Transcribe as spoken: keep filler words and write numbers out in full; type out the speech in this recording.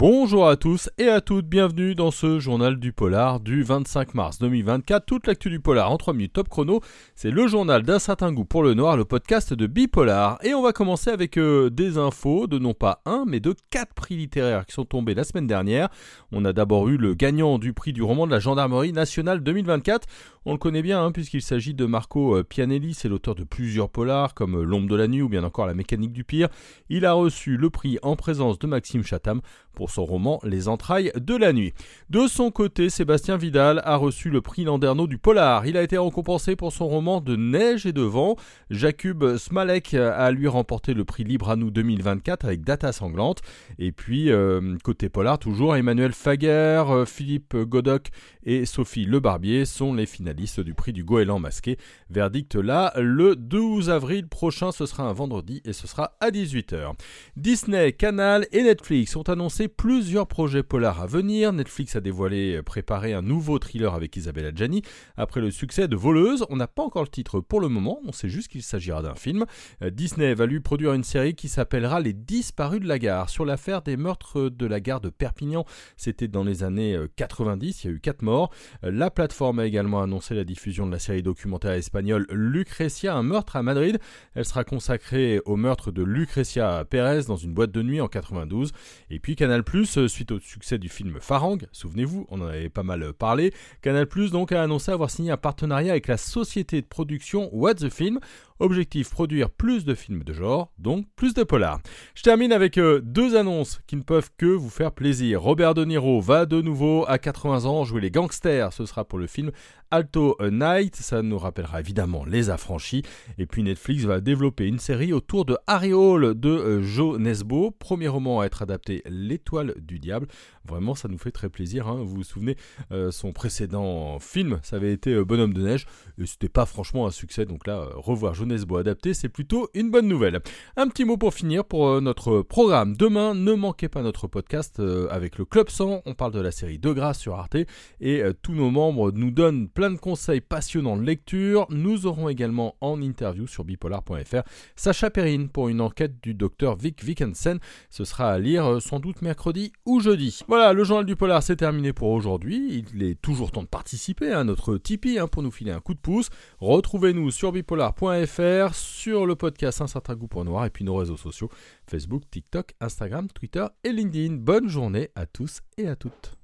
Bonjour à tous et à toutes, bienvenue dans ce journal du polar du vingt-cinq mars deux mille vingt-quatre. Toute l'actu du polar en trois minutes top chrono, c'est le journal d'un certain goût pour le noir, le podcast de Bipolar. Et on va commencer avec euh, des infos de non pas un, mais de quatre prix littéraires qui sont tombés la semaine dernière. On a d'abord eu le gagnant du prix du roman de la Gendarmerie nationale deux mille vingt-quatre. On le connaît bien hein, puisqu'il s'agit de Marco Pianelli, c'est l'auteur de plusieurs polars comme L'ombre de la nuit ou bien encore La mécanique du pire. Il a reçu le prix en présence de Maxime Chatham pour son roman Les entrailles de la nuit. De son côté, Sébastien Vidal a reçu le prix Landerneau du polar. Il a été récompensé pour son roman De neige et de vent. Jakub Smalek a lui remporté le prix Libre à nous deux mille vingt-quatre avec Data sanglante. Et puis, euh, côté polar, toujours Emmanuel Faguer, Philippe Godoc et Sophie Le Barbier sont les finalistes du prix du Goéland masqué. Verdict là, le douze avril prochain, ce sera un vendredi et ce sera à dix-huit heures. Disney, Canal et Netflix ont annoncé plusieurs projets polars à venir. Netflix a dévoilé préparer un nouveau thriller avec Isabelle Adjani. Après le succès de Voleuse, on n'a pas encore le titre pour le moment, on sait juste qu'il s'agira d'un film. Disney va lui produire une série qui s'appellera Les Disparus de la gare, sur l'affaire des meurtres de la gare de Perpignan. C'était dans les années quatre-vingt-dix, il y a eu quatre morts. La plateforme a également annoncé la diffusion de la série documentaire espagnole Lucrecia, un meurtre à Madrid. Elle sera consacrée au meurtre de Lucrecia Pérez dans une boîte de nuit en quatre-vingt-douze. Et puis Canal+, suite au succès du film Farang, souvenez-vous, on en avait pas mal parlé, Canal+, donc a annoncé avoir signé un partenariat avec la société de production What the Film. Objectif, produire plus de films de genre, donc plus de polars. Je termine avec euh, deux annonces qui ne peuvent que vous faire plaisir. Robert De Niro va de nouveau à quatre-vingts ans jouer les gangsters. Ce sera pour le film Alto Night. Ça nous rappellera évidemment Les Affranchis. Et puis Netflix va développer une série autour de Harry Hole de euh, Joe Nesbo. Premier roman à être adapté, L'Étoile du Diable. Vraiment, ça nous fait très plaisir. Hein. Vous vous souvenez, euh, son précédent film, ça avait été euh, Bonhomme de neige. Et c'était pas franchement un succès. Donc là, euh, revoir Joe Nesbo adapté, c'est plutôt une bonne nouvelle. Un petit mot pour finir pour euh, notre programme. Demain, ne manquez pas notre podcast euh, avec le Club cent. On parle de la série De Grâce sur Arte. Et euh, tous nos membres nous donnent plein de conseils passionnants de lecture. Nous aurons également en interview sur bipolar point f r Sacha Perrine pour une enquête du docteur Vic Vickensen. Ce sera à lire euh, sans doute mercredi ou jeudi. Voilà, le journal du polar, c'est terminé pour aujourd'hui. Il est toujours temps de participer à notre Tipeee hein, pour nous filer un coup de pouce. Retrouvez-nous sur bipolar point f r, sur le podcast Un certain goût pour noir et puis nos réseaux sociaux Facebook, TikTok, Instagram, Twitter et LinkedIn. Bonne journée à tous et à toutes.